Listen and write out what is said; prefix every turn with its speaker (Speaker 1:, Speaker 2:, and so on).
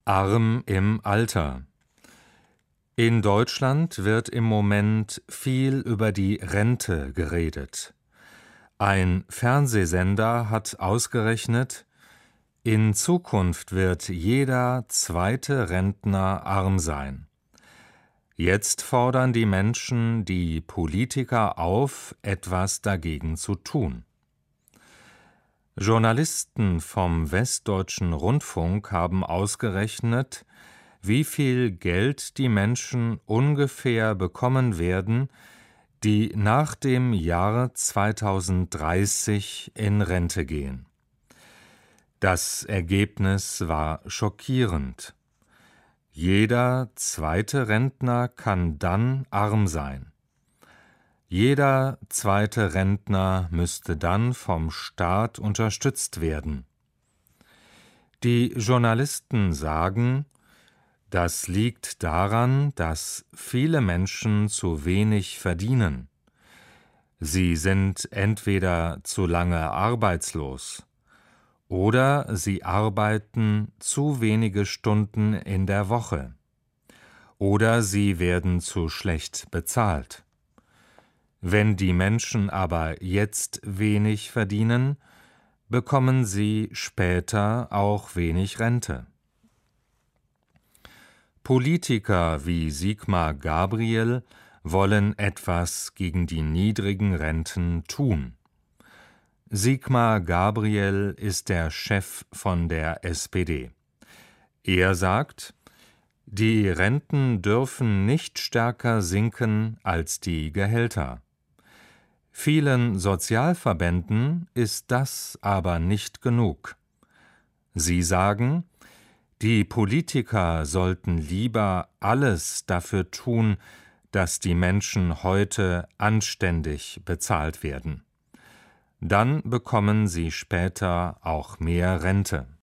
Speaker 1: Arm im Alter. In Deutschland wird im Moment viel über die Rente geredet. Ein Fernsehsender hat ausgerechnet, in Zukunft wird jeder zweite Rentner arm sein. Jetzt fordern die Menschen die Politiker auf, etwas dagegen zu tun. Journalisten vom Westdeutschen Rundfunk haben ausgerechnet, wie viel Geld die Menschen ungefähr bekommen werden, die nach dem Jahre 2030 in Rente gehen. Das Ergebnis war schockierend. Jeder zweite Rentner kann dann arm sein. Jeder zweite Rentner müsste dann vom Staat unterstützt werden. Die Journalisten sagen, das liegt daran, dass viele Menschen zu wenig verdienen. Sie sind entweder zu lange arbeitslos oder sie arbeiten zu wenige Stunden in der Woche oder sie werden zu schlecht bezahlt. Wenn die Menschen aber jetzt wenig verdienen, bekommen sie später auch wenig Rente. Politiker wie Sigmar Gabriel wollen etwas gegen die niedrigen Renten tun. Sigmar Gabriel ist der Chef von der SPD. Er sagt, die Renten dürfen nicht stärker sinken als die Gehälter. Vielen Sozialverbänden ist das aber nicht genug. Sie sagen, die Politiker sollten lieber alles dafür tun, dass die Menschen heute anständig bezahlt werden. Dann bekommen sie später auch mehr Rente.